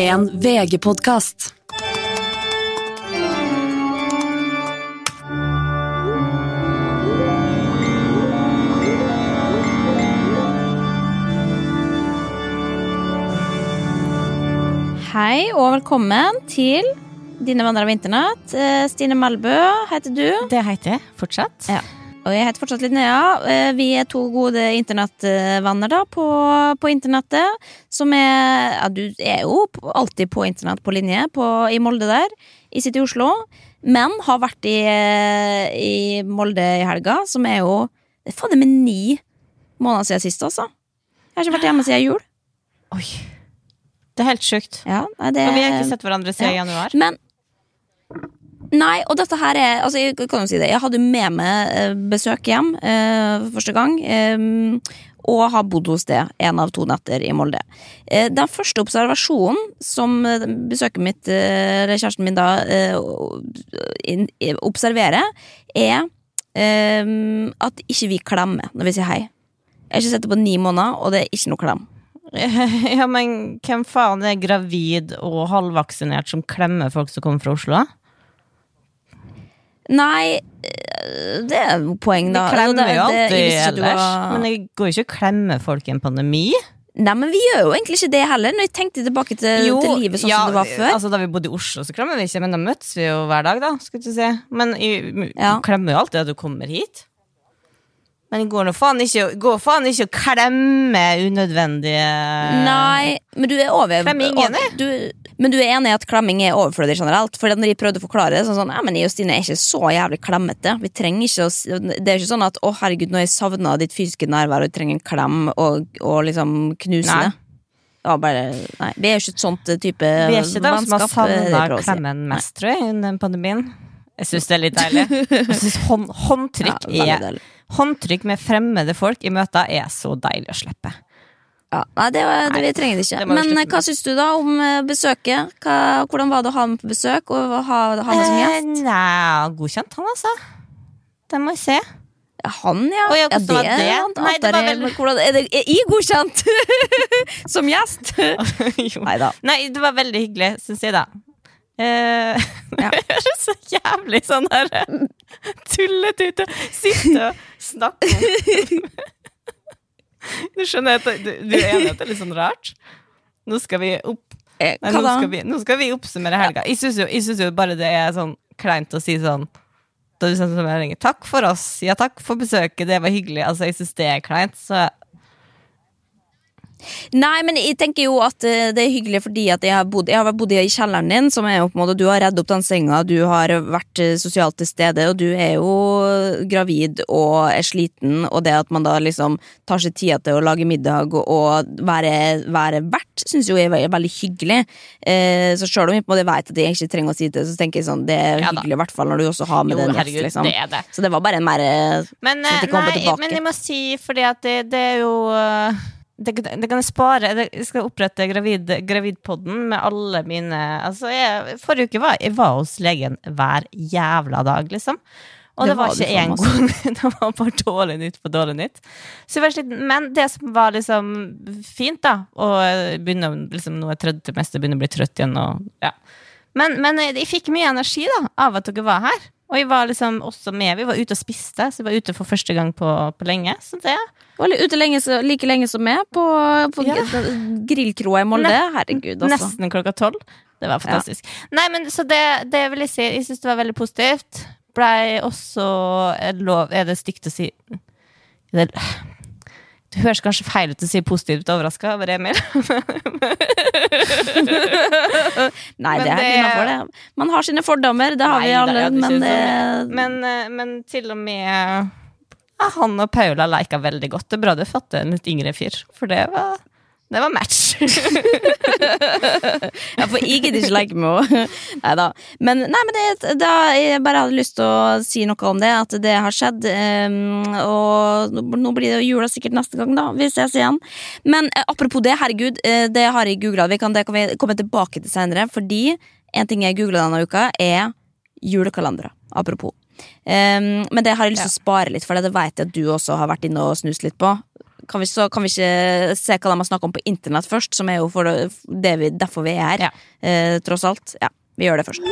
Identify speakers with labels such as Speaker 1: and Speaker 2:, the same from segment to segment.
Speaker 1: En VG-podcast.
Speaker 2: Hei og velkommen til Dine venner av internett. Stine Melbø heter du.
Speaker 3: Det heter jeg fortsatt.
Speaker 2: Ja. Og jeg heter fortsatt Linnea. Vi er to gode internettvenner da på internettet. Som du er jo alltid på internett på linje i Molde der. Jeg sitter i Oslo, men har vært i Molde i helga, som er jo det fader med 9 måneder siden sist også. Jeg har ikke vært hjemme siden jul.
Speaker 3: Oi, det er helt sjukt.
Speaker 2: Ja,
Speaker 3: og vi har ikke sett hverandre siden januar.
Speaker 2: Men nei, og dette her altså jeg kan jo si det. Jeg hadde med meg besøk hjem første gang, og har bodd hos det 1 av 2 netter i Molde. Den første observasjonen som besøket mitt, eller kjæresten min da, observerer, at ikke vi klemmer når vi sier hei. Jeg har ikke sett det på 9 måneder, og det er ikke noe klem.
Speaker 3: Ja, men hvem faen er gravid og halvvaksinert som klemmer folk som kommer fra Oslo?
Speaker 2: Nei, det er jo poeng da.
Speaker 3: Vi klemmer jo alltid ellers, men jeg går ikke og klemmer folk i en pandemi.
Speaker 2: Nei, men vi gjør jo egentlig ikke det heller. Når jeg tenkte tilbake til livet sånn som det var før.
Speaker 3: Altså, da vi bodde i Oslo så klemmer vi ikke, men da møttes vi jo hver dag da, skulle du si. Men jeg klemmer jo alltid at du kommer hit. Men går faen ikke å klemme unødvendige.
Speaker 2: Nei, men du er over. Men du er enig i at klemming er overflødig generelt? For når jeg prøvde å forklare det sånn, men jeg og Stine er ikke så jævlig klemmete. Vi trenger ikke det er ikke sånn at herregud, nå har jeg savnet ditt fysiske nærvær, og jeg trenger en klem og liksom knuse det. Ja, nei, vi er jo ikke et sånt type
Speaker 3: vennskap. Vi er ikke de som har savnet klemmen mest, tror jeg, under pandemien. Jeg synes det er litt deilig. Jeg synes håndtrykk med fremmede folk i møter er så deilig å slippe.
Speaker 2: Ja, nei, vi trenger det ikke. Men hva synes du da om besøket? Hvordan var det å ha med på besøk og ha med som gjest?
Speaker 3: Nei, godkjent han altså. Det må jeg se.
Speaker 2: Han, ja.
Speaker 3: Ja, nei, det var vel...
Speaker 2: Er jeg godkjent som gjest?
Speaker 3: Neida. Nei, det var veldig hyggelig, synes jeg da. Jeg er så jævlig sånn her tullet ut og sitte og snakke om. Du skjønner at du er enig at det er litt sånn rart. Nå skal vi oppsummere helga. Jeg synes jo bare det er sånn kleint å si sånn da du sender meg ringer, takk for oss, ja takk for besøket, det var hyggelig. Altså jeg synes det er kleint, så
Speaker 2: nei, men jeg tenker jo at det er hyggelig fordi at jeg har bodd i kjelleren din, som er jo på en måte, du har reddet opp den senga, du har vært sosialt til stede, og du er jo gravid og er sliten, og det at man da liksom tar seg tida til å lage middag og være vert, synes jo jeg er veldig hyggelig. Så selv om jeg på en måte vet at jeg ikke trenger å si det, så tenker jeg sånn, det er hyggelig i hvert fall når du også har med den gjest, liksom.
Speaker 3: Det er det.
Speaker 2: Så det var bare en mer
Speaker 3: men jeg må si, fordi at det er jo det kan jeg spare. Jeg skal opprette gravidpodden med alle mine. Altså forrige uke jeg var hos legen hver jævla dag, liksom. Og det var ikke en gang. Det var bare dårlig nytt. Så jeg var slitt, men det som var liksom fint da, og begynner liksom, nå tredje begynner å bli trøtt igjen, og, ja. Men jeg fikk mye energi da, av at dere var her. Og jeg var liksom også med, vi var ute og spiste, så jeg var ute for første gang på lenge, så det
Speaker 2: var ute like lenge som meg på grillkroa i Molde, herregud altså.
Speaker 3: Nesten klokka 12, det var fantastisk. Nei, men så det vil jeg si, jeg synes det var veldig positivt. Blei også det stygt å si det høres kanskje feil ut å si positivt overrasket over Emil.
Speaker 2: Nei, det er ikke noe for det. Man har sine fordommer, det har vi alle.
Speaker 3: Men til og med han og Paula leika veldig godt. Det er bra du fått en litt yngre fyr, for det var match.
Speaker 2: Ja, for jeg gidder ikke leke med henne. Neida. Men jeg bare hadde lyst til å si noe om det, at det har skjedd, og nå blir det jula sikkert neste gang da, vi ses igjen. Men apropos det, herregud, det har jeg googlet, det kan vi komme tilbake til senere, fordi en ting jeg googlet denne uka julekalendere, apropos. Men det har jeg lyst til å spare litt, for det vet jeg at du også har vært inne og snust litt på. kan vi ikke se hva de har snakket om på internett først, som jo for derfor vi her, tross alt. Ja, vi gjør det først.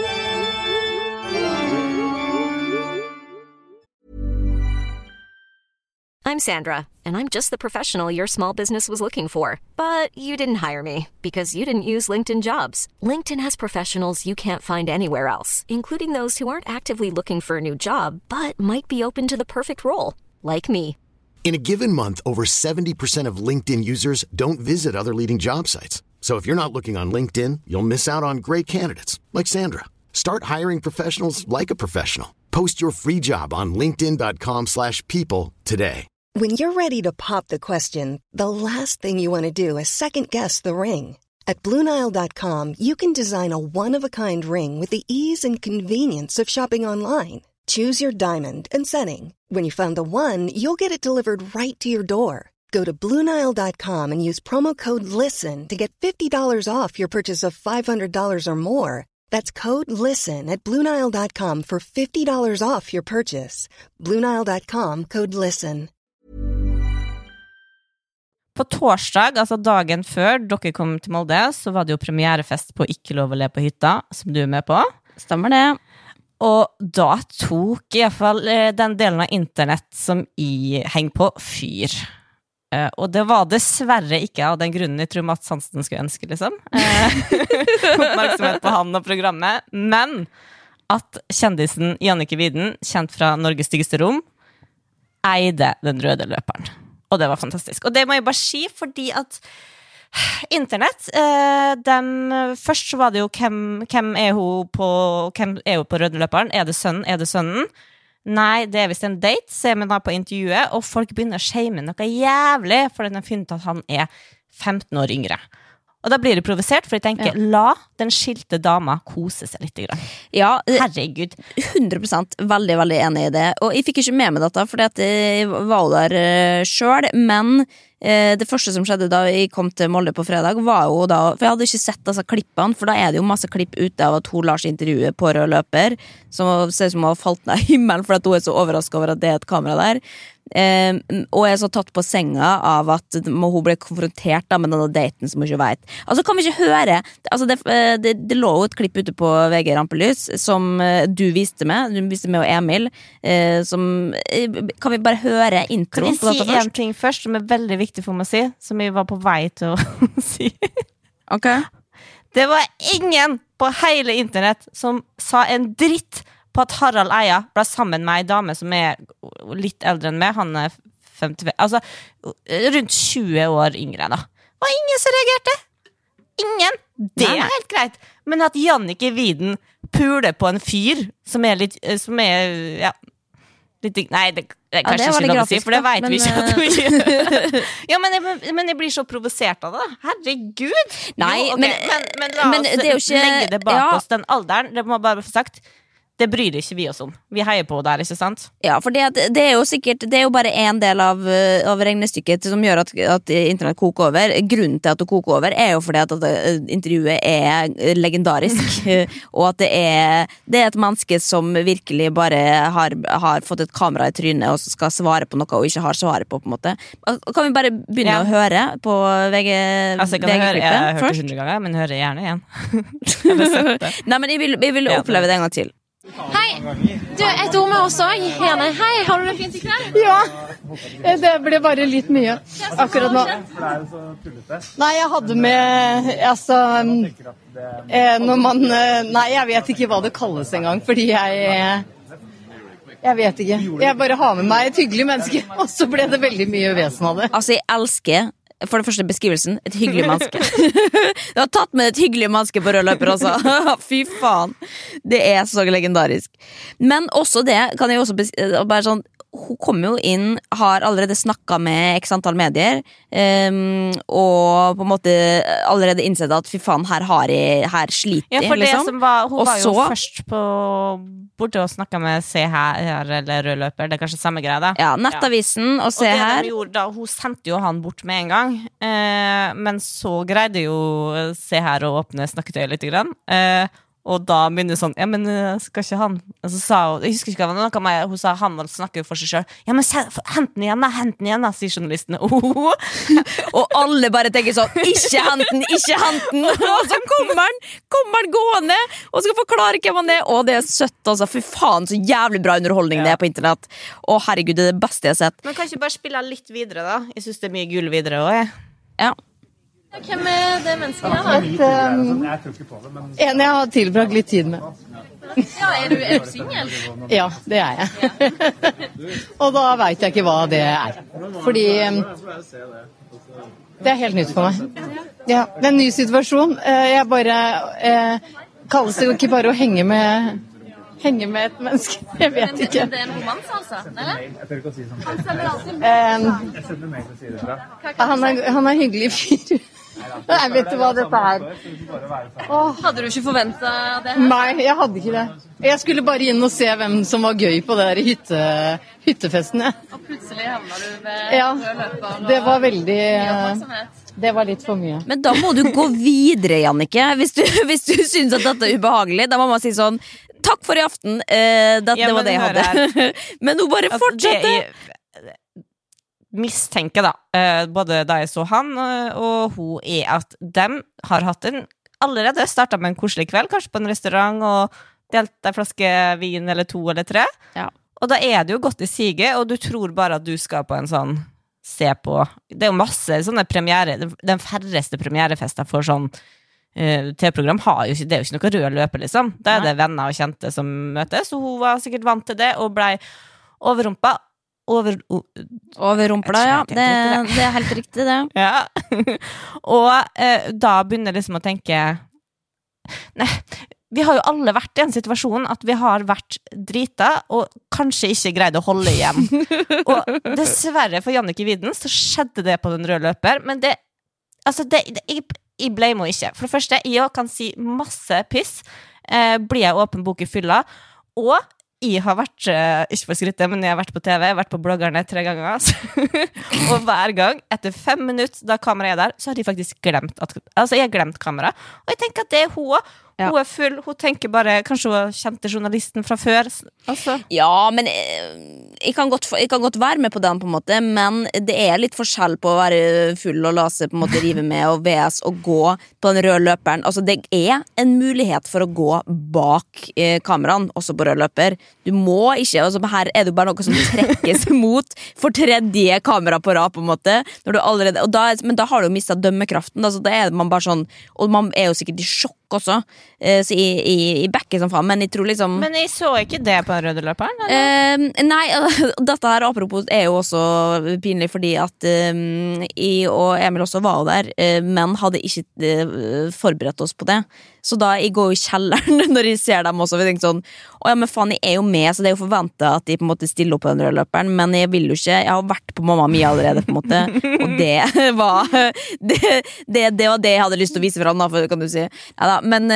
Speaker 4: I'm Sandra, and I'm just the professional your small business was looking for. But you didn't hire me because you didn't use LinkedIn Jobs. LinkedIn has professionals you can't find anywhere else, including those who aren't actively looking for a new job, but might be open to the perfect role, like me.
Speaker 5: In a given month, over 70% of LinkedIn users don't visit other leading job sites. So if you're not looking on LinkedIn, you'll miss out on great candidates, like Sandra. Start hiring professionals like a professional. Post your free job on linkedin.com/people today.
Speaker 6: When you're ready to pop the question, the last thing you want to do is second-guess the ring. At BlueNile.com, you can design a one-of-a-kind ring with the ease and convenience of shopping online. Choose your diamond and setting. When you find the one, you'll get it delivered right to your door. Go to BlueNile.com and use promo code LISTEN to get $50 off your purchase of $500 or more. That's code LISTEN at BlueNile.com for $50 off your purchase. BlueNile.com, code LISTEN.
Speaker 3: På torsdag, altså dagen før dere kom til Molde, så var det jo premierefest på Ikke lov å le på hytta, som du med på.
Speaker 2: Stemmer det.
Speaker 3: Og da tok I hvert fall den delen av internett som jeg henger på fyr. Og det var dessverre ikke av den grunnen jeg tror Mats Hansen skulle ønske, liksom. Oppmerksomhet på han og programmet. Men at kjendisen Jannicke Wieden, kjent fra Norges styggeste rom, eide den røde løperen. Og det var fantastisk. Og det må jeg bare si, fordi at internett, først så var det jo hvem hun på røde løperen? Det sønnen? Det sønnen? Nei, det vist en date, ser vi da på intervjuet, og folk begynner å shame noe jævlig, for den har funnet at han 15 år yngre. Og da blir det provosert, for jeg tenker, la den skilte dama kose seg litt.
Speaker 2: Ja,
Speaker 3: herregud.
Speaker 2: 100% veldig, veldig enig I det. Og jeg fikk ikke med meg dette, fordi at jeg var der selv, men det første som skjedde da jeg kom til Molde på fredag, var jo da, for jeg hadde ikke sett disse klippene, for da det jo masse klipp ute av at hun lar seg intervjue på rød løper, som ser ut som hun har falt ned I himmelen, for at hun så overrasket over at det et kamera der. Og jeg så tatt på senga av at hun ble konfrontert da, med denne daten som hun ikke vet. Altså kan vi ikke høre altså, det lå jo et klipp ute på VG Rampelys som du viste meg og Emil kan vi bare høre introen på dette først?
Speaker 3: Kan jeg si en ting først som veldig viktig for meg å si, som jeg var på vei til å si?
Speaker 2: Ok.
Speaker 3: Det var ingen på hele internett som sa en dritt på at Harald Eia ble sammen med en dame som litt eldre enn meg. Han 55, altså rundt 20 år yngre da. Og ingen som reagerte. Ingen. Det helt greit. Men at Jannicke Wieden puler på en fyr som litt, ja, litt, nei, det kanskje ikke lov å si, for det vet vi ikke at hun gjør. Ja, men jeg blir så provosert av det. Herregud.
Speaker 2: Nei,
Speaker 3: jo, okay. men la oss
Speaker 2: det jo ikke,
Speaker 3: legge det bak oss den alderen. Det må bare få sagt. Det bryr ikke vi oss om. Vi heier på der, ikke sant?
Speaker 2: Ja, for det jo sikkert, det jo bare en del av regnestykket som gjør at internett koker over. Grunnen til at det koker over jo fordi at intervjuet legendarisk, og at det et menneske som virkelig bare har fått et kamera I trynet og skal svare på noe og ikke har svaret på en måte. Kan vi bare begynne å høre på
Speaker 3: altså, jeg har hørt det 100 ganger, men hører gjerne igjen.
Speaker 2: Nei, men jeg vil oppleve det en gang til.
Speaker 7: Hei, du et ord med oss også Hei, har du det fint I kveld?
Speaker 8: Ja, det ble bare litt mye akkurat nå. Nei, jeg hadde med altså, når man nei, jeg vet ikke hva det kalles en gang, fordi jeg vet ikke, jeg bare har med meg et hyggelig menneske, og så ble det veldig mye vesen av det.
Speaker 2: Altså, jeg elsker for det første beskrivelsen, et hyggelig menneske. Du har tatt med et hyggelig menneske på rødløper også. Fy faen. Det så legendarisk. Men også det, kan jeg også bare sånn, hun kommer jo inn, har allerede snakket med x antall medier, og på en måte allerede innsett at fy faen, her sliter
Speaker 3: ja, for
Speaker 2: liksom.
Speaker 3: Det som var, hun var jo først borte og snakket med Se her, eller Rødløper, det kanskje samme greie da.
Speaker 2: Ja, Nettavisen og Se her.
Speaker 3: Og det hun sendte jo han bort med en gang, men så greide jo Se her å åpne snakketøyet litt grann, Og da begynner sånn, ja, men skal ikke han og så sa hun, jeg husker ikke hva det var noe med, hun sa han snakker jo for seg selv ja, men hent den igjen da, sier journalistene
Speaker 2: og alle bare tenker sånn, ikke hent den og så kommer han gående og skal forklare hvem han og det søtt altså, fy faen så jævlig bra underholdning det på internett og herregud, det det beste jeg har sett
Speaker 3: men kan ikke bare spille litt videre da, jeg synes det mye gull videre også,
Speaker 2: ja
Speaker 7: Hvem det mennesket her da?
Speaker 8: En jeg har tilbrakt litt tid med
Speaker 7: Ja, er du single?
Speaker 8: Ja, det jeg Og da vet jeg ikke hva det fordi det helt nytt for meg Ja, det en ny situasjon jeg bare kalles det jo ikke bare å henge med et menneske, jeg vet ikke
Speaker 7: Det en romans altså, eller?
Speaker 9: Jeg tør ikke å si sånn
Speaker 7: Han sender alltid med
Speaker 9: Jeg sender mail til å si det fra
Speaker 8: Han hyggelig fyr Jeg vet hva dette
Speaker 7: Hadde du ikke forventet det?
Speaker 8: Nei, jeg hadde ikke det Jeg skulle bare inn og se hvem som var gøy på det der hyttefesten
Speaker 7: Og plutselig havner du ved rødløper
Speaker 8: det var veldig Det var litt for mye
Speaker 2: Men da må du gå videre, Jannicke hvis du synes at dette ubehagelig Da må man si sånn Takk for i aften, det var det jeg hadde Men nå bare fortsette
Speaker 3: Mistenker da både da jeg så han og hun at de har hatt allerede startet med en koselig kveld Kanskje på en restaurant og delt en flaske vin eller 2 eller 3 Og da det jo godt i siget Og du tror bare at du skal på en sånn Se på Det jo masse sånne premiere Den færreste premierefester for sånn TV-program har jo ikke, det jo ikke noe rød løper liksom Da det venner og kjente som møtes Og hun var sikkert vant til det Og ble overrumpet
Speaker 2: Overrumpla, ja det helt riktig det
Speaker 3: Ja Og da begynner liksom å tenke Nei, vi har jo alle vært i en situasjon At vi har vært drita Og kanskje ikke greid å holde igjen Og dessverre for Jannicke Widden Så skjedde det på den røde løper Men det, altså jeg blamer ikke For det første, jeg kan si masse piss Blir jeg åpen bok i fylla Og jeg har vært, ikke for skrytte, men jeg har vært på TV, jeg har vært på bloggerne 3 ganger, og hver gang, etter 5 minutter, da kameraet der, så har de faktisk glemt jeg har glemt kamera, og jeg tenker at det hun full, hun tenker bare, kanskje hun kjente journalisten fra før, altså.
Speaker 2: Ja, men jeg kan godt være med på den på en måte, men det litt forskjell på å være full og la seg på en måte rive med og VS og gå på den røde løperen, altså det en mulighet for å gå bak kameraen, også på rød løper, du må ikke, altså her det jo bare noe som trekkes mot for 3. kamera på rad på en måte, når du allerede, men da har du jo mistet dømmekraften, altså da det man bare sånn, og man jo sikkert i sjokk også, så i backet som faen, men jeg tror liksom
Speaker 3: Men jeg så ikke det på den røde løperen?
Speaker 2: Nei, dette her apropos jo også pinlig fordi at jeg og Emil også var der, men hadde ikke forberedt oss på det så da jeg går i kjelleren når jeg ser dem også, vi tenker sånn ja, men faen, jeg jo med, så det jo forventet at de på en måte stiller opp på den røde løperen, men jeg vil jo ikke, jeg har vært på mamma mia allerede på en måte, og det var det var det jeg hadde lyst til å vise fram da, kan du si ja da, men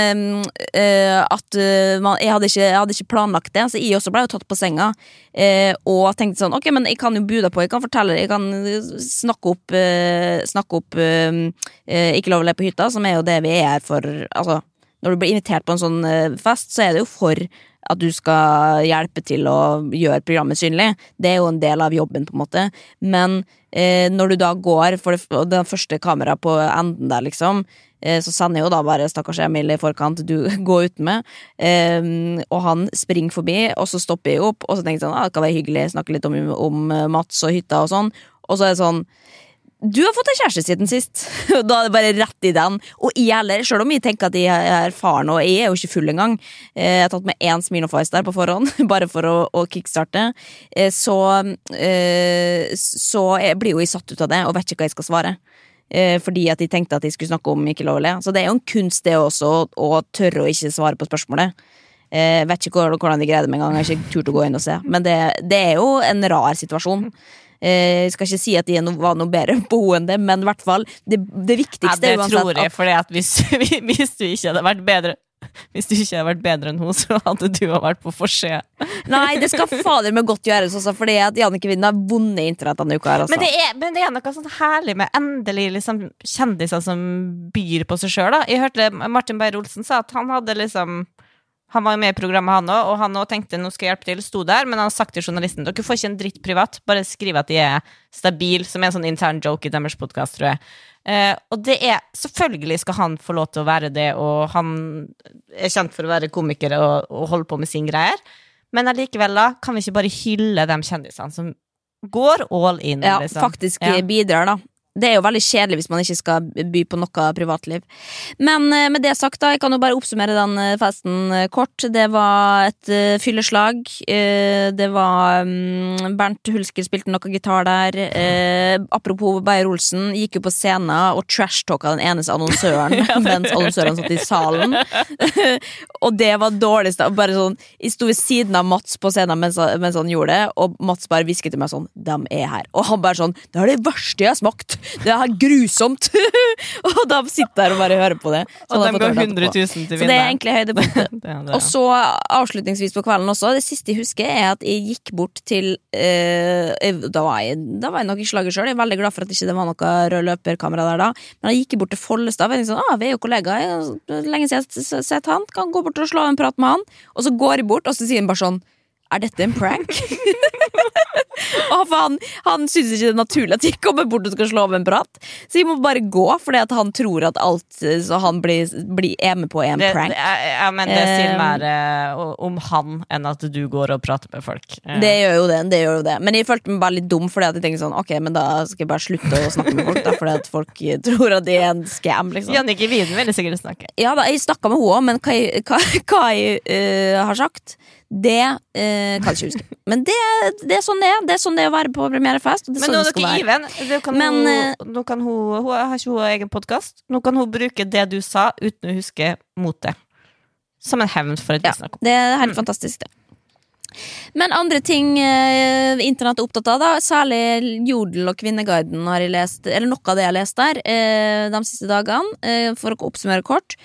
Speaker 2: at jeg hadde ikke planlagt det, så jeg også ble jo tatt på senga og tenkte sånn, ok, men jeg kan jo buda på, jeg kan fortelle, jeg kan snakke opp ikke lov å le på hytta, som jo det vi her for, altså når du blir invitert på en sånn fest, så det jo for at du skal hjelpe til å gjøre programmet synlig. Det jo en del av jobben på en måte. Men når du da går for den første kamera på enden der liksom, så sender jo da bare stakkars Emil i forkant du går ut med, og han springer forbi, og så stopper jeg opp, og så tenker jeg sånn, det kan være hyggelig, snakke litt om Mats og hytta og sånn, og så det sånn, du har fått en kjæreste siden sist da det bare rett i den og jeg heller, selv om jeg tenker at jeg erfaren og jeg jo ikke full en gang jeg har tatt med 1 Smirnoff-ice der på forhånd bare for å kickstarte så jeg blir jo jeg satt ut av det og vet ikke hva jeg skal svare fordi at jeg tenkte at jeg skulle snakke om ikke lov å le så det jo en kunst det også å tørre å ikke svare på spørsmålet vet ikke hvordan de greide med en gang jeg har ikke turt å gå inn og se men det jo en rar situasjon jeg skal ikke si at de var noe bedre på henne enn det, men I hvert fall det viktigste
Speaker 3: det tror jeg, fordi at hvis du ikke hadde vært bedre hvis du ikke hadde vært bedre enn hun, så hadde du vært på forsida.
Speaker 2: Nei, det skal fader med godt gjøres også, fordi at Jannicke Wind har vunnet internett denne uka her, altså.
Speaker 3: Men det er noe sånn herlig med endelig liksom kjendiser som byr på seg selv da. Jeg hørte Martin Beyer-Olsen sa at han hadde liksom han var med i programmet han også, og han også tenkte nå skal jeg hjelpe til, sto der, men han har sagt til journalisten, dere får ikke en dritt privat, bare skriv at de er stabil, som en sånn intern joke i deres podcast, tror jeg. Og det selvfølgelig skal han få lov til å være det, og han er kjent for å være komiker og holde på med sin greier, men allikevel da, kan vi ikke bare hylle de kjendisene som går all in,
Speaker 2: ja,
Speaker 3: liksom.
Speaker 2: Faktisk bidrar da. Det er jo veldig kjedelig hvis man ikke skal by på noe privatliv. Men med det sagt da, jeg kan jo bare oppsummere den festen kort. Det var et fylleslag. Det var Bernt Hulsker spilte noe gitar der. Apropos Beyer-Olsen, gikk jo på scenen og trash-talka den eneste annonsøren mens annonsøren satt i salen. Og det var dårligst. Bare sånn, jeg sto ved siden av Mats på scenen mens han gjorde det, og Mats bare visket til meg sånn, de er her. Og han bare sånn, det er det verste jeg har smakt. Det er grusomt. Og da sitter jeg og bare hører på det.
Speaker 3: Og de går 100 000 til
Speaker 2: vinneren. Så det er egentlig høydepunktet. det. Og så avslutningsvis på kvelden også, det siste jeg husker er at jeg gikk bort til da var jeg nok i slaget selv. Jeg er veldig glad for at ikke det var noe rød løperkamera der da. Men jeg gikk bort til Follestad og tenkte sånn, vi er jo kollegaer, lenge siden jeg har sett han, kan gå bort og slå en prat med han. Og så går jeg bort, og så sier han bare sånn, er dette en prank? Og han synes ikke det er naturlig at jeg kommer bort og skal slå av en prat, så jeg må bare gå, fordi at han tror at alt så han blir med på en prank.
Speaker 3: Ja, men det sier mer om han enn at du går og prater med folk.
Speaker 2: Det gjør jo det. Men jeg følte meg bare litt dum, fordi at jeg tenkte sånn, ok, men da skal jeg bare slutte å snakke med folk da, fordi at folk tror at det er en scam, liksom.
Speaker 3: Jannicke Wind vil sikkert snakke.
Speaker 2: Ja da, jeg snakket med henne, men hva jeg har sagt, det kan jeg ikke huske. Men det er sånn det er. Det er sånn det er å være på premierefest.
Speaker 3: Men nå er dere Iven. Nå kan hun har ikke hun egen podcast. Nå kan hun bruke det du sa uten å huske mot det. Som en hevn for et visnakk.
Speaker 2: Det er helt fantastisk det. Men andre ting internett er opptatt av da, særlig Jodel og Kvinneguiden har jeg lest, eller noe av det jeg har lest der de siste dagene, for å oppsummere kort.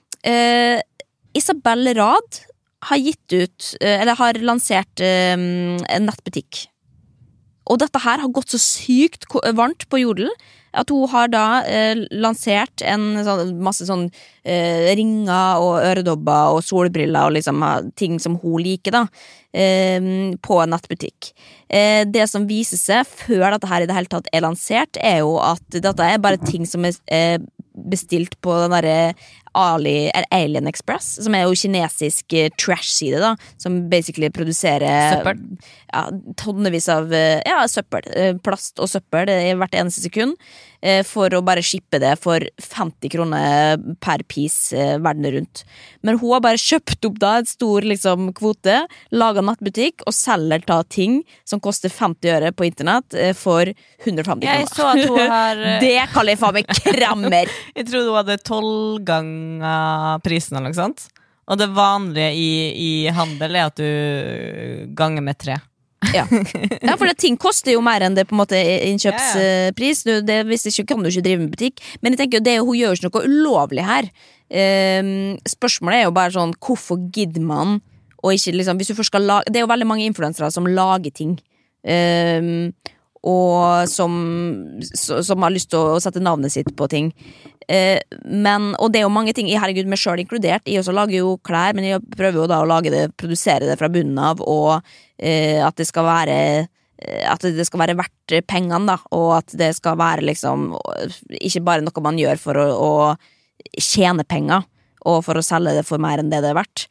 Speaker 2: Isabel Rad har gitt ut, eller har lansert en nettbutikk. Og dette her har gått så sykt varmt på Jodel, at hun har da lansert masse sånn ringer og øredobber og solbriller og liksom ting som hun liker da, på en nettbutikk. Det som viser seg før dette her i det hele tatt er lansert, er jo at dette er bare ting som er bestilt på den derre Alien Express, som er jo kinesisk trash-side da, som basically produserer tonnevis av søppel, plast og søppel i hvert eneste sekund, for å bare shippe det for 50 kroner per piece verden rundt. Men hun har bare kjøpt opp da et stor liksom, kvote, laget nattbutikk og selger da ting som koster 50 øre på internett for 150 kroner.
Speaker 3: Jeg så at hun har
Speaker 2: det kaller jeg faen meg kremmer.
Speaker 3: Jeg trodde hun hadde 12 ganger prisen eller noe sånt. Og det vanlige i handel er at du ganger med 3.
Speaker 2: Ja, for det ting koster jo mer enn det på en måte innkjøpspris. Hvis ikke kan du ikke drive med butikk. Men jeg tenker jo, hun gjør jo ikke noe ulovlig her. Spørsmålet er jo bare sånn, hvorfor gidder man og ikke liksom, hvis du først skal lage, det er jo veldig mange influensere som lager ting og som har lyst til å sette navnet sitt på ting. Og det er jo mange ting, herregud meg selv inkludert, jeg også lager jo klær, men jeg prøver jo da å produsere det fra bunnen av, og at det skal være verdt pengene da, og at det skal være liksom ikke bare noe man gjør for å tjene penger og for å selge det for mer enn det er verdt.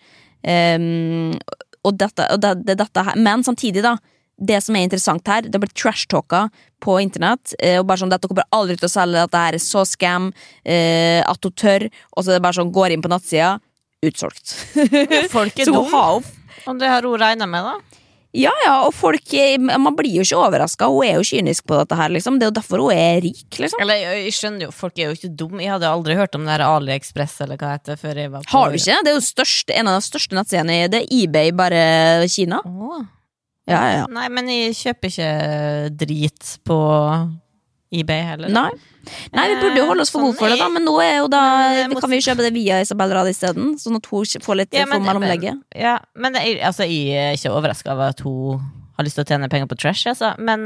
Speaker 2: Dette her, men samtidig da, det som er interessant her, det har blitt trash-talka på internett, og bare sånn, dette kommer aldri til å selge, at det her er så scam, at hun tør, og så er det bare sånn, går inn på nattsida, utsolgt.
Speaker 3: Folk er dum, og det har hun regnet med da?
Speaker 2: Ja, og folk, man blir jo ikke overrasket, hun er jo kynisk på dette her, liksom, det er jo derfor hun er rik, liksom.
Speaker 3: Eller, jeg skjønner jo, folk er jo ikke dum, jeg hadde aldri hørt om det her AliExpress, eller hva heter det, før jeg var på...
Speaker 2: Har du ikke? Det er jo en av de største nettsidene, det er eBay, bare Kina. Ja.
Speaker 3: Nei, men jeg kjøper ikke drit på eBay heller.
Speaker 2: Nei, vi burde jo holde oss for gode for det da, men nå jo da, kan vi jo kjøpe det via Isabel Rad I stedet, sånn at hun får litt for mellomlegget.
Speaker 3: Ja, men altså, jeg ikke overrasket av at hun har lyst til å tjene penger på trash, altså. Men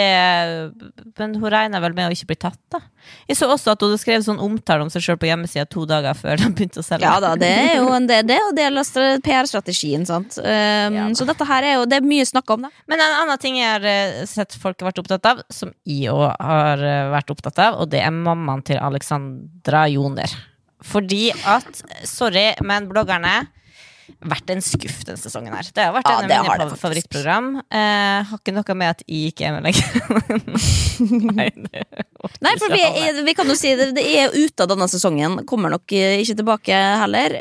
Speaker 3: hun regner vel med å ikke bli tatt da. Jeg så også at hun skrev sånn omtale om seg selv på hjemmesiden 2 dager før de begynte å selge.
Speaker 2: Ja da, det jo en del av PR-strategien, sant? Så dette her jo, det mye snakk om det.
Speaker 3: Men en annen ting jeg har sett folk har vært opptatt av, som jeg også har vært opptatt av, og det mammaen til Alexandra Joner. Fordi at, sorry, men bloggerne vært en skuff den sesongen her. Det har vært en av mine favorittprogram. Har ikke noe med at jeg ikke med lenger.
Speaker 2: Nei, for vi kan jo si det ute av denne sesongen. Kommer nok ikke tilbake heller.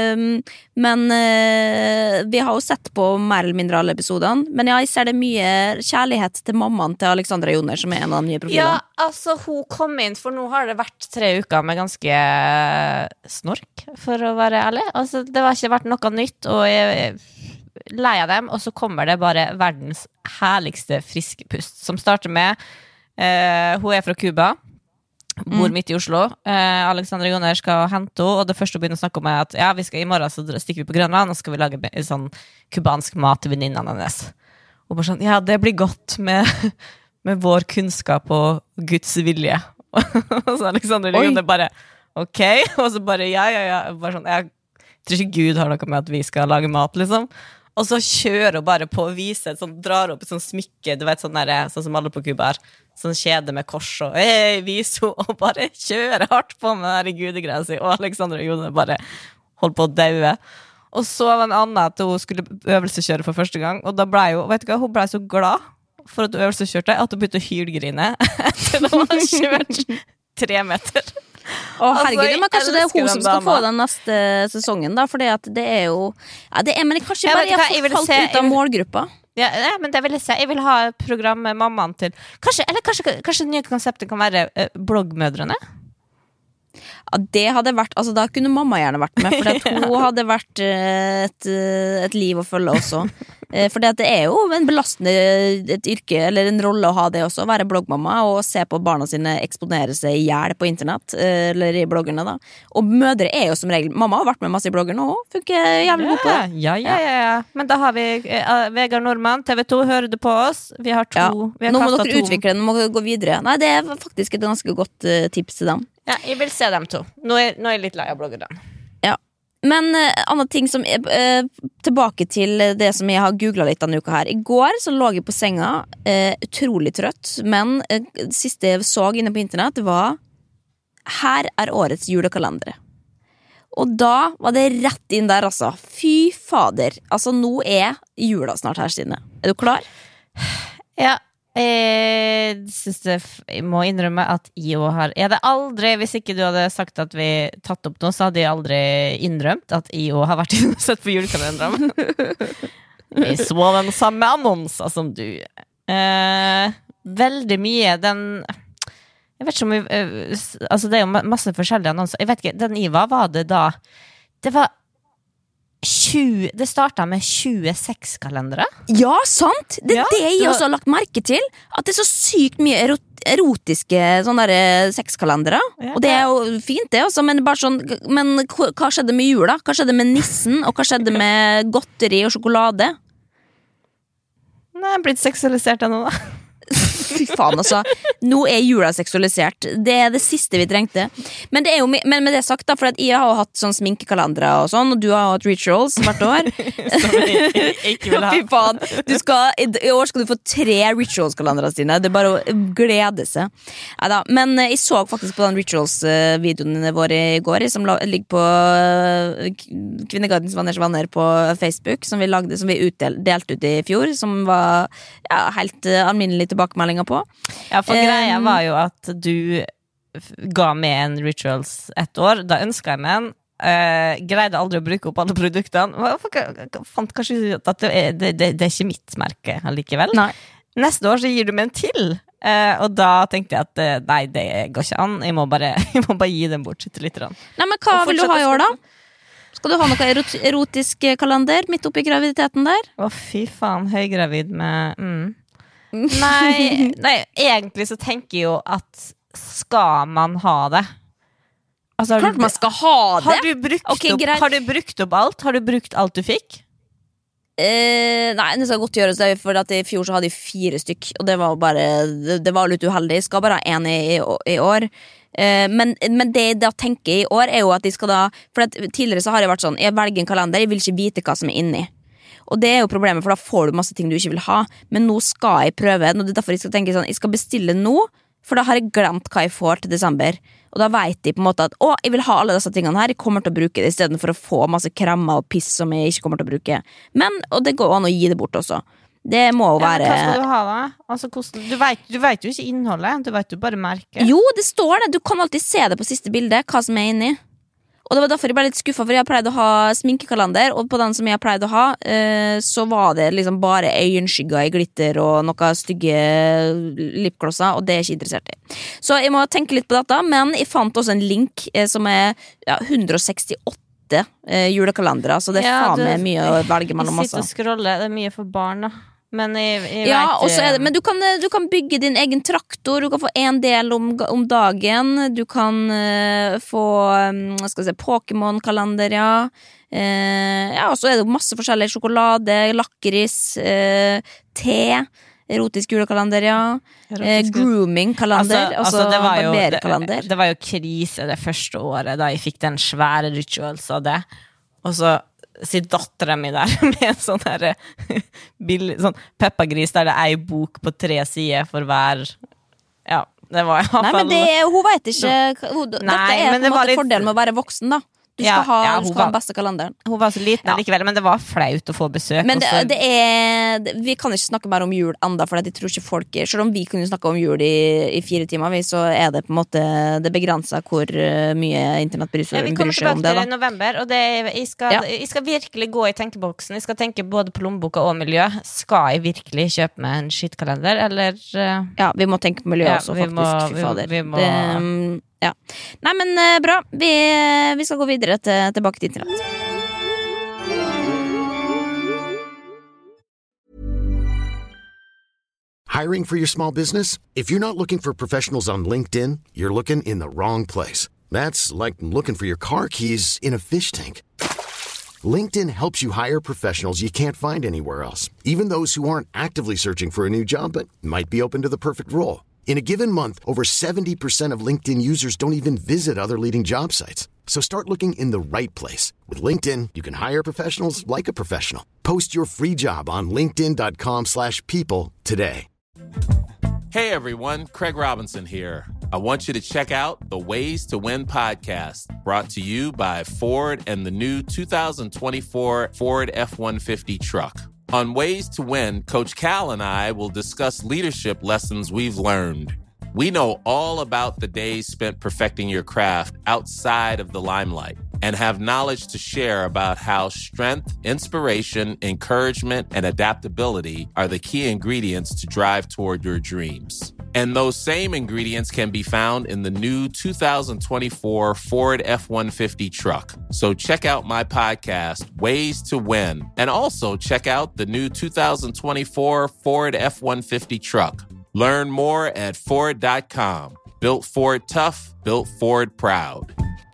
Speaker 2: Men vi har jo sett på mer eller mindre alle episodene. Men jeg ser det mye kjærlighet til mammaen til Alexandra Joner, som en av de nye profilene.
Speaker 3: Ja, altså hun kom inn, for nå har det vært 3 uker med ganske snork, for å være ærlig. Altså, det har ikke vært noe nytt, og jeg lei av dem, og så kommer det bare verdens herligste friske pust, som starter med hun fra Cuba, bor midt I Oslo. Alexandra Joner skal hente henne, og det første hun begynner å snakke om at ja, vi skal I morgen, så stikker vi på Grønland, og skal vi lage sånn kubansk mat til venninnene hennes. Og bare sånn, ja, det blir godt med vår kunnskap og Guds vilje. Og så Alexandra Joner bare, ok, og så bare, ja, bare sånn, jeg tror ikke Gud har noe med at vi skal lage mat, liksom. Og så kjører hun bare på å vise, sånn, drar opp et sånn smykke, du vet, sånn som alle på Cuba er, sånn kjede med kors, og viser hun, og bare kjører hardt på med den gudegreia si, og Alexandra Joner bare holdt på å daue. Og så var en annen at hun skulle øvelseskjøre for første gang, og da ble hun, vet du hva, hun ble så glad for at hun øvelseskjørte, at hun begynte å hylgrine etter å ha kjørt 3 meter.
Speaker 2: Herregud, men kanskje det hun som skal få den neste sesongen da, for det jo ja, men kanskje bare jeg har falt ut av målgruppa.
Speaker 3: Ja, men det vil jeg si. Jeg vil ha et program med mammaen til kanskje det nye konseptet kan være bloggmødrene.
Speaker 2: Ja, det hadde vært, altså da kunne mamma gjerne vært med, for hun hadde vært et liv å følge også. For det jo en belastende et yrke, eller en rolle å ha det også, å være bloggmamma og se på barna sine eksponere seg I hjel på internett, eller I bloggerne da. Og mødre jo som regel, mamma har vært med masse I bloggerne også, funker jævlig god på det.
Speaker 3: Ja. Men da har vi Vegard Nordmann, TV 2, hører du på oss? Vi har 2. Vi har
Speaker 2: nå må dere utvikle den, nå må gå videre. Nei, det faktisk et ganske godt tips til dem.
Speaker 3: Ja, jeg vil se dem 2. Nå jeg litt lei av bloggerne.
Speaker 2: Ja, men andre ting som tilbake til det som jeg har googlet litt denne uka her. I går så lå jeg på senga, utrolig trøtt, men det siste jeg så inne på internett var her årets julekalendere. Og da var det rett inn der altså. Fy fader, altså nå jula snart her siden. Du klar?
Speaker 3: Ja. Jeg synes jeg må innrømme at jeg har det aldri, hvis ikke du hadde sagt at vi tatt opp noe, så hadde jeg aldri innrømt at jeg har vært sett på julekalenderen. Jeg så den samme annonsen som du. Veldig mye den jeg vet ikke om vi, altså det jo masse forskjellige annonser. Jeg vet ikke, den jeg var det da det var 20, det startet med 26 kalendere.
Speaker 2: Ja, sant! Det jeg også har lagt merke til. At det så sykt mye erotiske sånne der sexkalendere. Ja, og det jo fint det også, men bare sånn, men hva skjedde med jula? Hva skjedde med nissen? Og hva skjedde med godteri og sjokolade?
Speaker 3: Nei, jeg blitt seksualisert av noe da.
Speaker 2: Fy faen altså. Nå jula seksualisert. Det det siste vi trengte. Men det jo men med det sagt da, for at jeg har jo hatt sånn sminkekalendere og sånn, og du har hatt rituals hvert år.
Speaker 3: Som jeg ikke vil ha.
Speaker 2: Fy faen. I år skal du få 3 rituals-kalendere sine. Det bare å glede seg. Neida, men jeg så faktisk på den rituals-videoen vår I går, som ligger på Kvinnegardens Vanners Vanner på Facebook, som vi lagde, som vi delte ut I fjor, som var helt alminnelig tilbakemeldinger på.
Speaker 3: Ja, for greia var jo at du ga med en rituals et år, da ønsket jeg med en, greide aldri å bruke opp alle produktene, fant kanskje ut at det ikke mitt merke allikevel.
Speaker 2: Nei.
Speaker 3: Neste år så gir du med en til, og da tenkte jeg at nei, det går ikke an, jeg må bare gi den bort til litt.
Speaker 2: Nei, men hva vil du ha I år da? Skal du ha noe erotisk kalender midt oppi graviditeten der?
Speaker 3: Å fy faen, høygravid med Nei, egentlig så tenker jeg jo at skal man ha det? Altså,
Speaker 2: klart man skal ha det.
Speaker 3: Har du brukt opp alt? Har du brukt alt du fikk?
Speaker 2: Nei, det skal godt gjøres det, for at i fjor så hadde jeg 4 stykk, og det var bare det var litt uheldig. Jeg skal bare ha 1 i år. Men det jeg da tenker i år er jo at de skal da, for at tidligere så har jeg vært sånn, jeg velger en kalender, jeg vil ikke vite hva som er inni. Og det er jo problemet, for da får du masse ting du ikke vil ha. Men nå skal jeg prøve, og det er derfor jeg skal tenke sånn, jeg skal bestille nå, for da har jeg glemt hva jeg får til desember. Og da vet de på en måte at jeg vil ha alle disse tingene her, jeg kommer til å bruke det i stedet for å få masse kremmer og piss som jeg ikke kommer til å bruke. Men, og det går an å gi det bort også. Det må jo være...
Speaker 3: Hva skal du ha da? Altså, du vet jo ikke innholdet, du vet jo bare merket.
Speaker 2: Jo, det står det, du kan alltid se det på siste bilde, hva som er inni. Og det var derfor jeg ble litt skuffet, for jeg pleide å ha sminkekalender, og på den som jeg pleide å ha, så var det liksom bare øyenskygger i glitter og noen stygge lipglosser, og det er jeg ikke interessert i. Så jeg må tenke litt på dette, men jeg fant også en link som er 168 julekalendere, så det er faen meg mye å velge mellom også.
Speaker 3: Jeg sitter og scroller, det er mye for barn da. Men
Speaker 2: men du kan bygge din egen traktor. Du kan få 1 del om dagen. Du kan få Pokémon-kalender. Og så er det masse forskjellig sjokolade, lakris, te, erotisk julekalender, grooming-kalender, barberkalender.
Speaker 3: Det var jo krise det første året da jeg fikk den svære rituals av det. Og så sitter datteren min der med en sånn her sånn Peppa-gris der det er en bok på 3 sider for hver. Ja, det var i hvert fall.
Speaker 2: Nei, men hun vet ikke dette er på en måte fordelen med å være voksen da. Du skal ha den beste kalenderen.
Speaker 3: Hun var så liten likevel, men det var flaut å få besøk.
Speaker 2: Men vi kan ikke snakke mer om jul enda, for jeg tror ikke folk, selv om vi kunne snakke om jul i 4 timer, så er det på en måte det begrenset hvor mye internett bryr seg om det.
Speaker 3: Vi kommer tilbake til november, og jeg skal virkelig gå i tenkeboksen. Jeg skal tenke både på lommeboka og miljø. Skal jeg virkelig kjøpe meg en skittkalender, eller?
Speaker 2: Ja, vi må tenke på miljø også, faktisk. Fy fader. Ja. Nei, men bra. Vi skal gå videre tilbake til internett.
Speaker 5: Hiring for your small business? If you're not looking for professionals on LinkedIn, you're looking in the wrong place. That's like looking for your car keys in a fish tank. LinkedIn helps you hire professionals you can't find anywhere else, even those who aren't actively searching for a new job but might be open to the perfect role. In a given month, over 70% of LinkedIn users don't even visit other leading job sites. So start looking in the right place. With LinkedIn, you can hire professionals like a professional. Post your free job on linkedin.com/people today.
Speaker 10: Hey everyone, Craig Robinson here. I want you to check out the Ways to Win podcast, brought to you by Ford and the new 2024 Ford F-150 truck. On Ways to Win, Coach Cal and I will discuss leadership lessons we've learned. We know all about the days spent perfecting your craft outside of the limelight and have knowledge to share about how strength, inspiration, encouragement, and adaptability are the key ingredients to drive toward your dreams. And those same ingredients can be found in the new 2024 Ford F-150 truck. So check out my podcast, Ways to Win, and also check out the new 2024 Ford F-150 truck. Learn more at Ford.com. Built Ford tough, built Ford proud.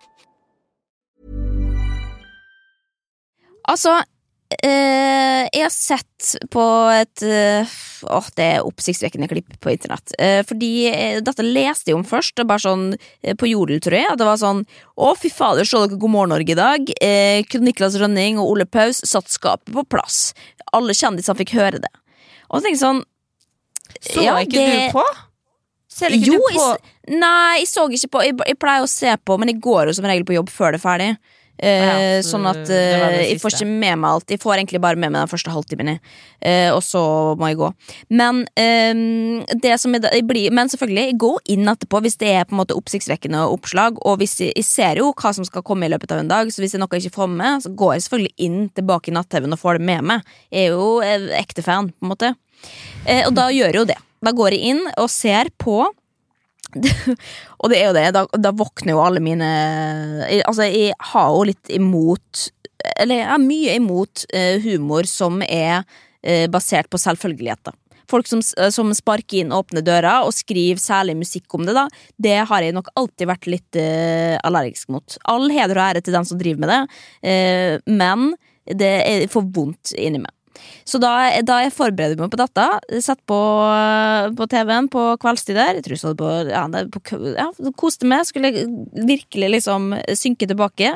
Speaker 2: Altså, jeg har sett på det er oppsiktsvekkende klipp på internett, fordi dette leste jeg om først, det var sånn på Jodel, tror jeg, at det var sånn, fy fader, så dere God morgen Norge i dag, Niklas Rønning og Ole Paus satt skapet på plass, alle kjendisene fikk høre det, og så tenkte jeg sånn,
Speaker 3: så ikke du på? Ser ikke du på?
Speaker 2: Nei, jeg så ikke på, jeg pleier å se på, men jeg går jo som regel på jobb før det er ferdig. Sånn at jeg får ikke med meg alt. Jeg får egentlig bare med meg den første halvtimen, og så må jeg gå. Men det som men selvfølgelig, jeg går inn etterpå hvis det er på en måte oppsiktsvekkende oppslag, og hvis jeg ser jo hva som skal komme i løpet av en dag, så hvis jeg noe ikke får med, så går jeg selvfølgelig inn tilbake i natt-TV og får det med meg. Jeg er jo ekte fan, på en måte. Og da gjør jeg jo det. Da går jeg inn og ser på og det er jo det, da våkner jo alle mine, altså jeg har jo litt imot, eller jeg har mye imot humor som er basert på selvfølgeligheter. folk som sparker inn åpne dører og skriver særlig musikk om det da, det har jeg nok alltid vært litt allergisk mot. All heder og ære til den som driver med det, men det er for vondt inni meg. Så da jeg forbereder meg på dette, satt på TV-en på kveldstid der, jeg tror jeg så det på koste meg, skulle virkelig liksom synke tilbake,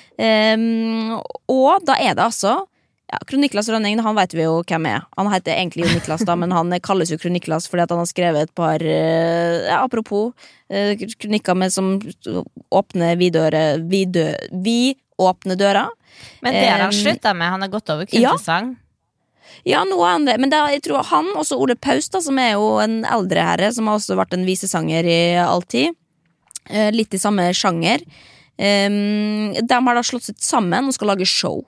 Speaker 2: og da er det altså Kroniklas Rønning, han vet vi jo hvem han heter egentlig jo Niklas da, men han kalles jo Kroniklas fordi at han har skrevet et par apropos kronikker med som åpner åpne dører.
Speaker 3: Men det han sluttet med, han har gått over kunstesang.
Speaker 2: Ja, noe av det, men jeg tror han, også Ole Paus da, som jo en eldre herre, som har også vært en visesanger i all tid, litt i samme sjanger, de har da slått seg sammen og skal lage show.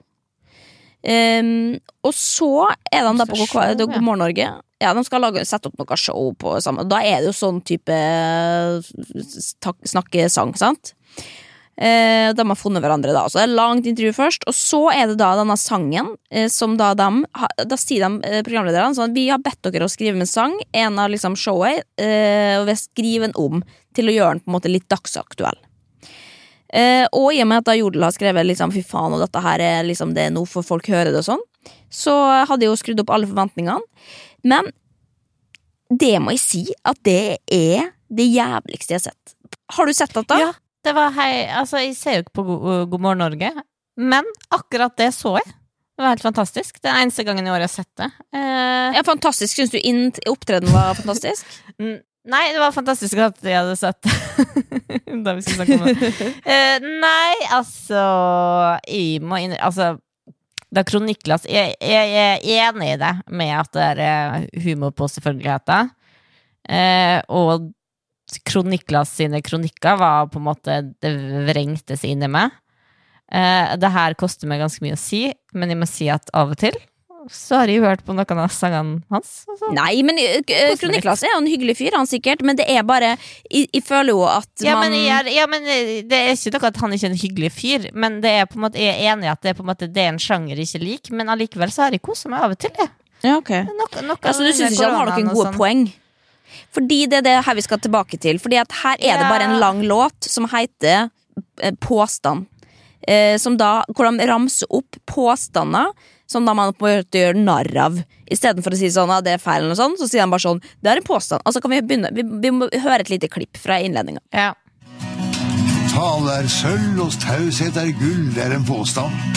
Speaker 2: Og så han da på God Morgen Norge. Ja, de skal sette opp noe show på sammen. Da det jo sånn type snakkesang, sant? De har funnet hverandre da, så det langt intervju først, og så det da denne sangen som da sier de programlederne sånn, vi har bedt dere å skrive med sang, en av liksom showet, og vi har skrivet den om til å gjøre den på en måte litt dagsaktuell. Og i og med at da Jodel har skrevet liksom, fy faen, og dette her liksom, det noe for folk hører det og sånn, så hadde jeg jo skrudd opp alle forventningene, men det må jeg si at det det jævligste jeg har sett. Har du sett dette?
Speaker 3: Ja. Det var altså jeg ser jo ikke på God Morgen Norge, men akkurat det så jeg. Det var helt fantastisk. Det eneste gangen i år jeg har sett det.
Speaker 2: Ja, fantastisk. Synes du opptreden var fantastisk?
Speaker 3: Nei, det var fantastisk at jeg hadde sett det. Da vi skulle snakke om det. Nei, altså jeg må altså da Kroniklas jeg enig i det med at det humor på selvfølgeligheter. Og Kroniklas sine kronikker var på en måte det vrengte seg inn i meg. Det her koster meg ganske mye å si, men jeg må si at av og til så har jeg hørt på noen av sangene hans.
Speaker 2: Nei, men Kroniklas jo en hyggelig fyr, han sikkert, men det bare jeg føler jo at
Speaker 3: men det ikke noe at han ikke en hyggelig fyr, men det på en måte, jeg enig i at det på en måte det en sjanger jeg ikke lik, men allikevel så har jeg koset meg av og til det.
Speaker 2: Ja, ok. Altså, du synes ikke han har noen gode poeng? Fordi det her vi skal tilbake til. Fordi at her det bare en lang låt som heter Påstand, som da, hvor de ramser opp påstander som da man på en måte gjør narr av. I stedet for å si sånn, det feil eller sånn, så sier de bare sånn, det en påstand. Altså kan vi begynne, vi må høre et lite klipp fra innledningen.
Speaker 3: Ja.
Speaker 11: Tale sølv og taushet gull, det en påstand.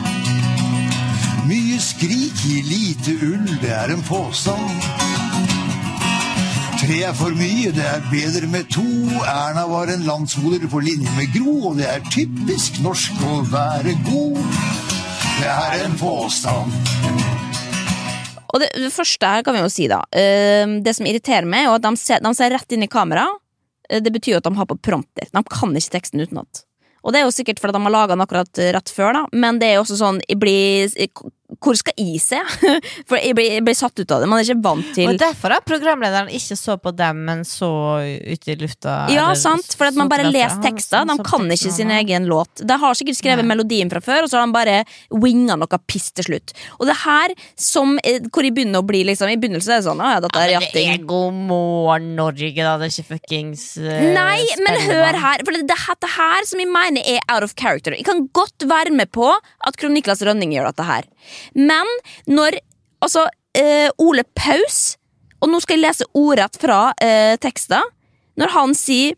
Speaker 11: Mye skrik i lite ull, det en påstand. 3 for mye, det bedre med 2. Erna var en landsmoder på linje med Gro, og det typisk norsk å være god. Det en påstand.
Speaker 2: Og det første her kan vi jo si da, det som irriterer meg er at de ser rett inn i kamera. Det betyr jo at de har på prompter. De kan ikke teksten utenat. Og det jo sikkert fordi de har laget den akkurat rett før da, men det jo også sånn, hvor skal jeg se? For jeg blir satt ut av det, man ikke vant til.
Speaker 3: Og derfor har programlederen ikke så på dem, men så ute i lufta.
Speaker 2: Ja, sant, for at man bare leser tekster, de kan ikke sin egen låt. De har sikkert skrevet melodien fra før, og så har de bare winget noe piss til slutt. Og det her, hvor jeg begynner å bli liksom, i begynnelsen det sånn, dette jatting.
Speaker 3: Det God Morgen Norge da, det ikke fuckings
Speaker 2: Nei, men hør her, for det her som jeg mener out of character. Jeg kan godt være med på at Kroniklas Rønning gjør dette her. Men når altså, Ole Paus, og nå skal jeg lese ordrett fra teksten, når han sier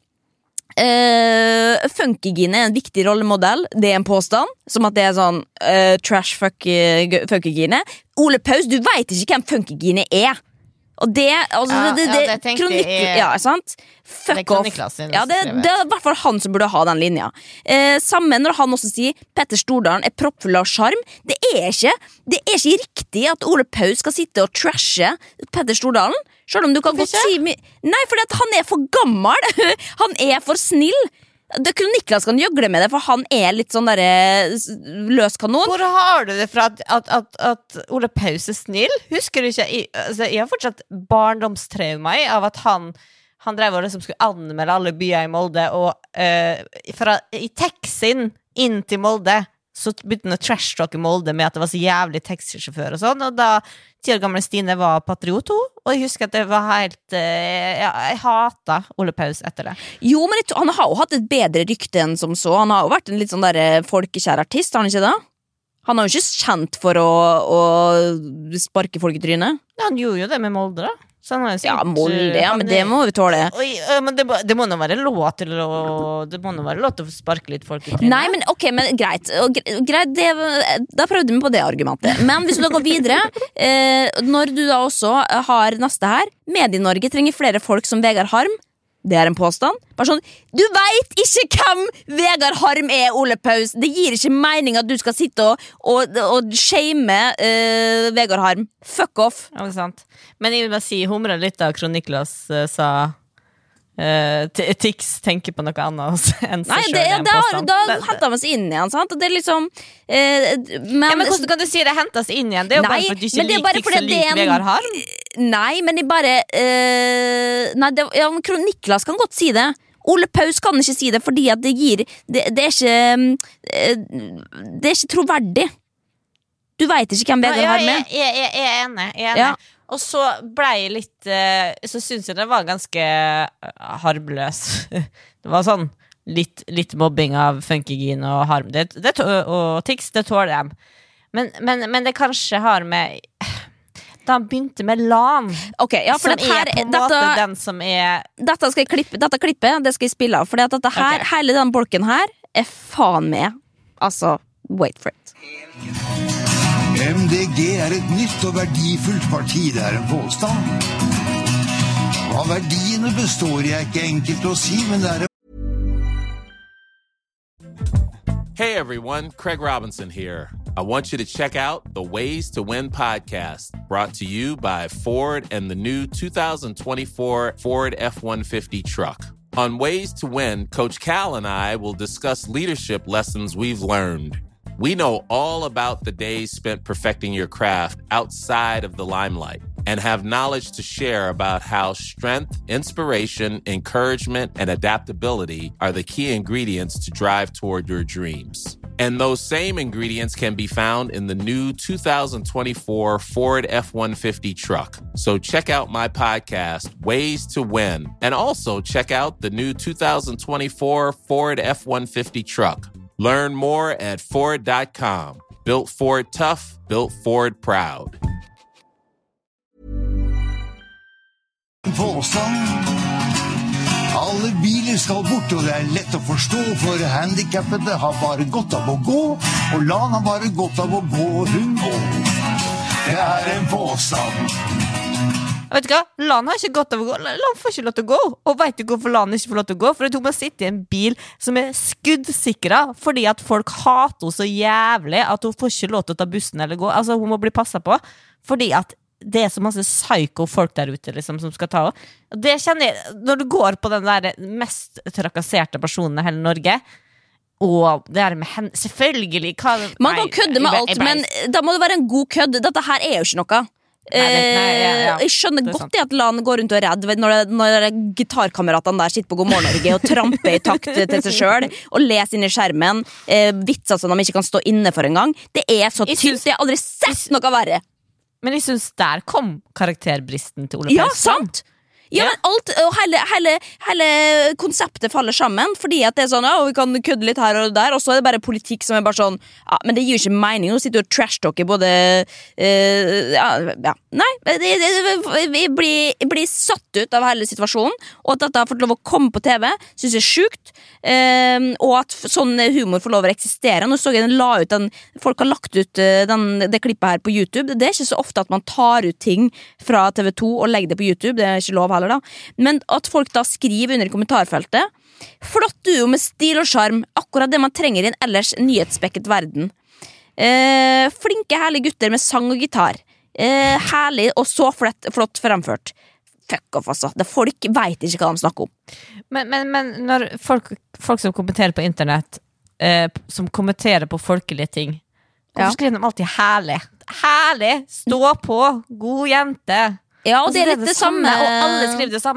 Speaker 2: Funkygine en viktig rollemodell, det en påstand, som at det sånn trash Funkygine. Ole Paus, du vet ikke hvem Funkygine Og det, altså,
Speaker 3: det kronikk,
Speaker 2: ja, sant? Fuck off. Ja, det i hvert fall han som burde ha den linja. Samme når han også sier Petter Stordalen proppfull av charm. Det ikke riktig at Ole Paus skal sitte og trashe Petter Stordalen. Selv om du kan godt si nei, fordi at han for gammel. Han for snill. Det Kroniklas kan gjøgle med det, for han litt sånn der løs kanon.
Speaker 3: Hvor har du det fra at Ole Paus snill? Husker du ikke? Jeg har fortsatt barndomstrauma av at han drev og liksom skulle anmelde alle byer i Molde, og i taxien inn til Molde så begynte han å trash-talke Molde med at det var så jævlig taxisjåfør og sånn, og da 10 år gamle Stine var patriot, og jeg husker at det var helt jeg hatet Ole Paus etter det.
Speaker 2: Jo, men han har jo hatt et bedre rykte enn som så. Han har jo vært en litt sånn der folkekjær artist, har han ikke det? Han har jo ikke kjent for å sparke folk i trynet.
Speaker 3: Ja, han gjorde jo det med Molde da.
Speaker 2: Ja, Molde, ja, men det må vi tåle.
Speaker 3: Men det må nå være lov til å sparke litt folk i trynet.
Speaker 2: Nei, men ok, men greit, da prøvde vi på det argumentet. Men hvis du da går videre, når du da også har neste her, Medie-Norge trenger flere folk som Vegard Harm. Det en påstand. Bare sånn, du vet ikke hvem Vegard Harm Ole Paus. Det gir ikke mening at du skal sitte og shame Vegard Harm. Fuck off.
Speaker 3: Ja, det sant. Men jeg vil bare si, humre litt av Kron Niklas sa Tix tenker på noe annet enn seg selv.
Speaker 2: Nei, da hentet vi oss inn igjen, sant? Og det liksom
Speaker 3: men hvordan kan du si det hentet oss inn igjen? Det jo bare for at du ikke liker Tix og liker Vegard Harm.
Speaker 2: Nei, men det bare Kron Niklas kan godt si det. Ole Paus kan ikke si det, fordi at det er ikke troverdig. Du vet ikke hvem Vegard Harm
Speaker 3: Jeg er enig. Ja. Og så ble jeg litt så synes jeg det var ganske harmløs. Det var sånn litt mobbing av Funkygin og Harm og Tix, det tåler dem. Men det kanskje har med da han begynte med LAN,
Speaker 2: ja, for
Speaker 3: som her, på en måte den som
Speaker 2: dette skal jeg klippe, det skal jeg spille av, for dette her, hele den bolken her faen med, altså, wait for it.
Speaker 11: MDG et nytt og verdifullt parti, det en påstand. Hva verdiene består i ikke enkelt å si, men det
Speaker 10: Hey everyone, Craig Robinson here. I want you to check out the Ways to Win podcast, brought to you by Ford and the new 2024 Ford F-150 truck. On Ways to Win, Coach Cal and I will discuss leadership lessons we've learned. We know all about the days spent perfecting your craft outside of the limelight and have knowledge to share about how strength, inspiration, encouragement, and adaptability are the key ingredients to drive toward your dreams. And those same ingredients can be found in the new 2024 Ford F-150 truck. So check out my podcast, Ways to Win, and also check out the new 2024 Ford F-150 truck. Learn more at Ford.com. Built Ford tough, built Ford proud.
Speaker 11: Påstand. Alle biler skal bort, og det lett å forstå, for handicappede har bare godt av å gå, og LAN har bare godt av å gå rundt. Det en påstand.
Speaker 3: Vet du hva? LAN har ikke godt av å gå. LAN får ikke lov til å gå. Og vet du hvorfor LAN ikke får lov til å gå? For hun må sitte i en bil som skuddsikret, fordi at folk hater henne så jævlig at hun får ikke lov til å ta bussen eller gå. Altså, hun må bli passet på, fordi at det så masse psyko-folk der ute liksom, som skal ta henne. Og det kjenner jeg, når du går på den der mest trakasserte personen i hele Norge, og det med selvfølgelig
Speaker 2: man kan kødde med alt, men da må det være en god kødd. Dette her jo ikke noe. Jeg skjønner godt at LAN går rundt og redder når gitarkameratene der sitter på God morgen Norge og tramper i takt til seg selv og leser inn i skjermen vitser som de ikke kan stå inne for en gang. Det så tynt, jeg har aldri sett noe verre.
Speaker 3: Men jeg synes der kom karakterbristen til Ole
Speaker 2: Paus. Ja, sant! Ja, men alt, og hele konseptet faller sammen, fordi at det sånn, vi kan kødde litt her og der, og så det bare politikk som bare sånn, men det gir jo ikke mening, nå sitter du og trash-talker både, nei, vi blir satt ut av hele situasjonen, og at dette har fått lov å komme på TV, synes jeg sjukt, og at sånn humor får lov å eksistere. Nå så jeg folk har lagt ut det klippet her på YouTube, det ikke så ofte at man tar ut ting fra TV2 og legger det på YouTube, det ikke lov heller da. Men at folk da skriver under i kommentarfeltet, flott duo med stil og charm, akkurat det man trenger i en ellers nyhetsspekket verden. Flinke, herlige gutter med sang og gitar. Herlig og så flott fremført. Fuck off, altså. Folk vet ikke hva de snakker om.
Speaker 3: Men når folk som kommenterer på internett, som kommenterer på folkelige ting, hvorfor skriver de alltid herlig? Herlig, stå på, god jente.
Speaker 2: Ja, og det litt det samme.
Speaker 3: Og alle skriver det samme.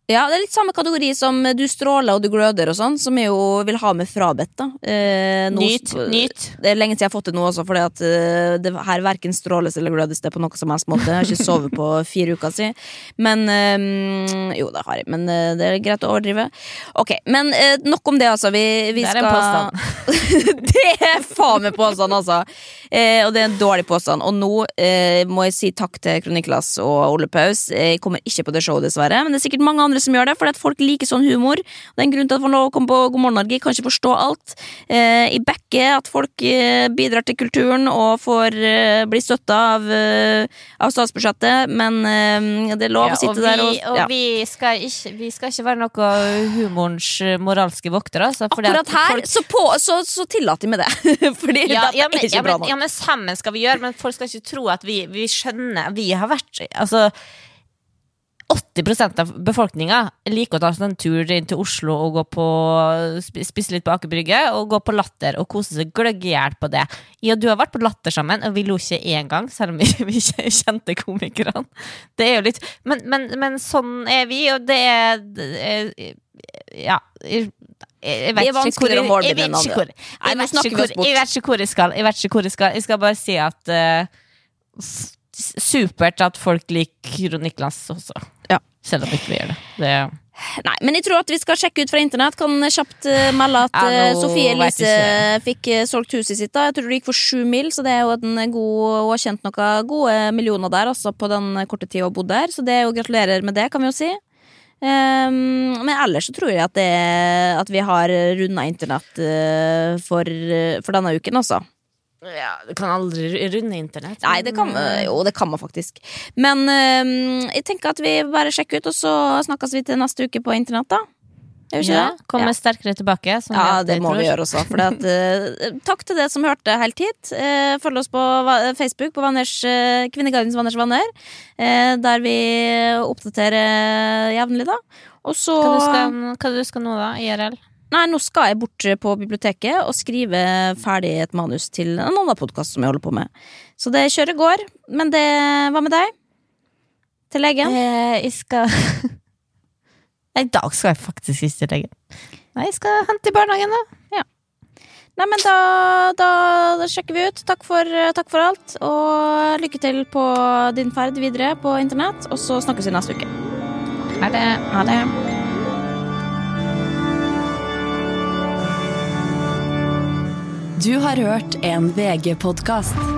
Speaker 2: Ja, det litt samme kategori som du stråler og du gløder og sånn, som jeg jo vil ha med frabedt da.
Speaker 3: Nyt.
Speaker 2: Det lenge siden jeg har fått det nå også, fordi at det her hverken stråles eller glødes det på noe som helst måte. Jeg har ikke sovet på 4 uker siden. Men, jo det har jeg, men det greit å overdrive. Ok, men nok om det altså. Vi
Speaker 3: det
Speaker 2: skal...
Speaker 3: en påstand.
Speaker 2: Det faen med påstand altså. Og det en dårlig påstand. Og nå må jeg si takk til Kroniklas og Ole Paus. Jeg kommer ikke på det showet dessverre, men det er sikkert mange andre som gjør det, fordi at folk liker sånn humor. Det en grunn til at man lov å komme på God morgen Norge, kan ikke forstå alt. I bekke at folk bidrar til kulturen og får bli støttet av statsbudsjettet, men det er lov å sitte der og
Speaker 3: vi skal ikke være noe humorens moralske voktere. Altså,
Speaker 2: akkurat her, folk... så tillater vi det. Fordi det er ikke bra nok.
Speaker 3: Ja, men sammen skal vi gjøre, men folk skal ikke tro at vi skjønner, vi har vært, altså 80% av befolkningen liker å ta en tur inn til Oslo og gå på, spise litt på Aker Brygge og gå på Latter og kose seg gløggehjert på det. Ja, du har vært på Latter sammen, og vi lo ikke en gang, selv om vi ikke kjente komikerne. Det er jo litt, men sånn er vi, og det er ja, jeg vet ikke hvor jeg skal. Jeg skal bare si at supert at folk liker Niklas også.
Speaker 2: Ja.
Speaker 3: Selv om ikke vi gjør det.
Speaker 2: Nei, men jeg tror at vi skal sjekke ut fra internett. Kan kjapt melde at Sofie Elise fikk solgt huset sitt da. Jeg tror det gikk for 7 mil, så det er jo en god, og har kjent noen gode millioner der også på den korte tid hun bodde der, så det er jo gratulerer med det, kan vi jo si. Men ellers så tror jeg at vi har rundet internett for denne uken også.
Speaker 3: Ja, du kan aldri runde internett.
Speaker 2: Nei, det kan man faktisk. Men jeg tenker at vi bare sjekker ut, og så snakkes vi til neste uke på internett da.
Speaker 3: Kommer sterkere tilbake.
Speaker 2: Ja, det må vi gjøre også. Takk til dere som hørte helt hit. Følg oss på Facebook på Kvinnegardens Vanners Vanner, der vi oppdaterer jevnlig da. Og så...
Speaker 3: Hva du skal nå da, IRL?
Speaker 2: Nei, nå skal jeg bort på biblioteket og skrive ferdig et manus til en annen podcast som jeg holder på med. Så det kjører går. Men det, hva med deg? Til legen?
Speaker 3: Jeg skal... I dag skal jeg faktisk ikke til legen. Nei, jeg skal hente i barnehagen da.
Speaker 2: Ja. Nei, men da sjekker vi ut. Takk for alt, og lykke til på din ferd videre på internett, og så snakkes vi neste uke.
Speaker 3: Ha det.
Speaker 2: Ha det.
Speaker 1: Du har hørt en VG-podcast.